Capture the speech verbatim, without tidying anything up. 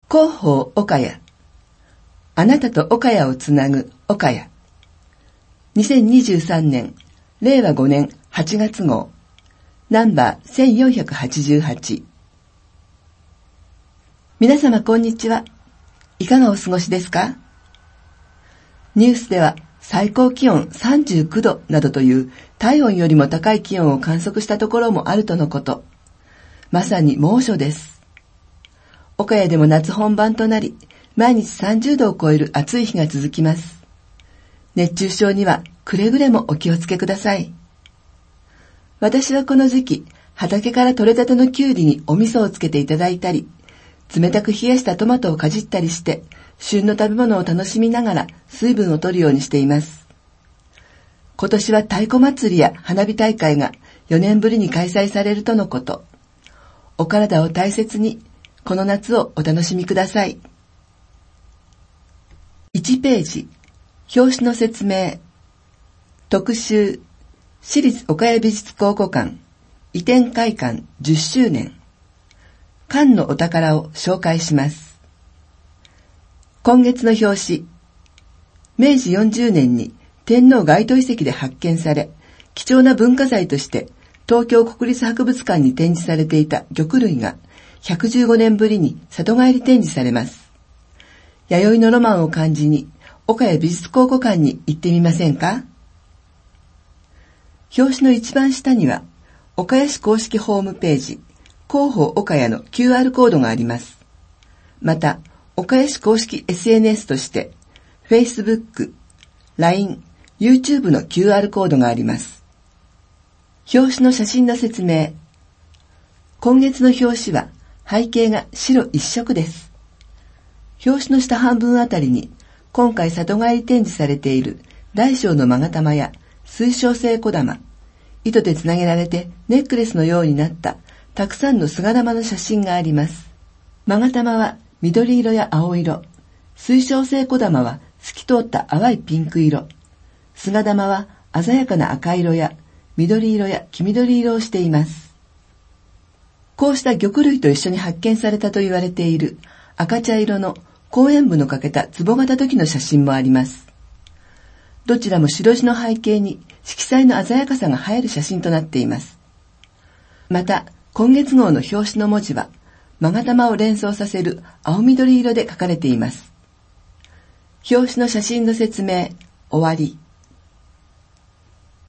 広報岡谷。あなたと岡谷をつなぐ岡谷。にせんにじゅうさんねん、れいわごねんはちがつ号。ナンバーせんよんひゃくはちじゅうはち。皆様こんにちは。いかがお過ごしですか？ニュースでは最高気温さんじゅうきゅうどなどという体温よりも高い気温を観測したところもあるとのこと。まさに猛暑です。岡谷でも夏本番となり、毎日さんじゅうどを超える暑い日が続きます。熱中症にはくれぐれもお気をつけください。私はこの時期、畑から採れたてのきゅうりにお味噌をつけていただいたり、冷たく冷やしたトマトをかじったりして、旬の食べ物を楽しみながら水分を取るようにしています。今年は太鼓祭りや花火大会がよねんぶりに開催されるとのこと。お体を大切に、この夏をお楽しみください。いちページ、表紙の説明。特集、私立岡谷美術考古館、移転開館じゅっしゅうねん。館のお宝を紹介します。今月の表紙、めいじよんじゅうねんに天皇街頭遺跡で発見され、貴重な文化財として東京国立博物館に展示されていた玉類がひゃくじゅうごねんぶりに里帰り展示されます。弥生のロマンを感じに岡谷美術考古館に行ってみませんか？表紙の一番下には岡谷市公式ホームページ、広報岡谷の キューアール コードがあります。また、岡谷市公式 エスエヌエス として、Facebook、ライン、YouTube の キューアール コードがあります。表紙の写真の説明。今月の表紙は背景が白一色です。表紙の下半分あたりに、今回里帰り展示されている大小の勾玉や水晶製小玉、糸でつなげられてネックレスのようになったたくさんの菅玉の写真があります。勾玉は緑色や青色、水晶製小玉は透き通った淡いピンク色、菅玉は鮮やかな赤色や緑色や黄緑色をしています。こうした玉類と一緒に発見されたと言われている赤茶色の後円部の欠けた壺型土器の写真もあります。どちらも白地の背景に色彩の鮮やかさが映える写真となっています。また、今月号の表紙の文字は、勾玉を連想させる青緑色で書かれています。表紙の写真の説明、終わり。